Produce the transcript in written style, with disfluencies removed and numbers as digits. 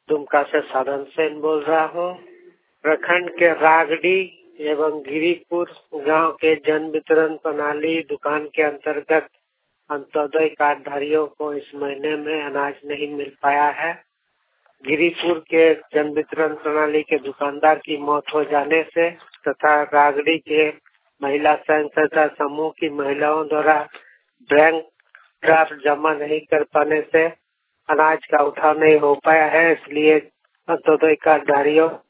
दुमका से साधन सेन बोल रहा हूँ। प्रखंड के रागडी एवं गिरिपुर गांव के जन वितरण प्रणाली दुकान के अंतर्गत अंत्योदय कार्डधारियों को इस महीने में अनाज नहीं मिल पाया है। गिरिपुर के जन वितरण प्रणाली के दुकानदार की मौत हो जाने से तथा रागड़ी के महिला स्वयं सहायता समूह की महिलाओं द्वारा बैंक ड्राफ्ट जमा नहीं कर पाने से अनाज का उठाव नहीं हो पाया है। इसलिए अंत्योदय कार्डधारियों